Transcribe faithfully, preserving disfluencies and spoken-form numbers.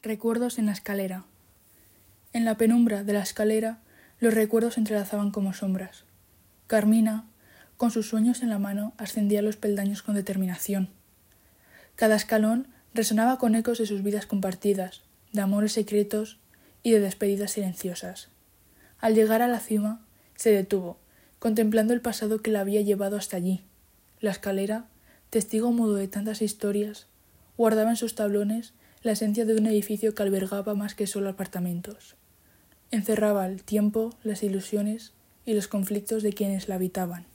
Recuerdos en la escalera. En la penumbra de la escalera, los recuerdos se entrelazaban como sombras. Carmina, con sus sueños en la mano, ascendía los peldaños con determinación. Cada escalón resonaba con ecos de sus vidas compartidas, de amores secretos y de despedidas silenciosas. Al llegar a la cima, se detuvo, contemplando el pasado que la había llevado hasta allí. La escalera, testigo mudo de tantas historias, guardaba en sus tablones la esencia de un edificio que albergaba más que solo apartamentos. Encerraba el tiempo, las ilusiones y los conflictos de quienes la habitaban.